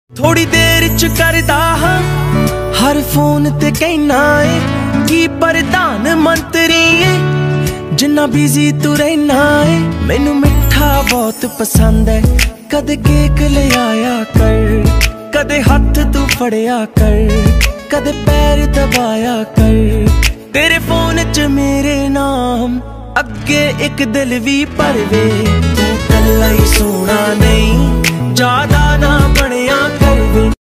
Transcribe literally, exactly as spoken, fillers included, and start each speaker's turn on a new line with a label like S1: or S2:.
S1: थोड़ी देर च करदा हां हर फोन ते कहना है कि प्रधान मंत्री है जिन्ना बिजी तू रहना है। मैनू मिठा बहुत पसंद है कदे केक ले आया कर कदे हाथ तू फड़िया कर कदे पैर दबाया कर। तेरे फोन च मेरे नाम अगे एक दिल भी भरवे तू कल्ला ही सोना नहीं ज्यादा ना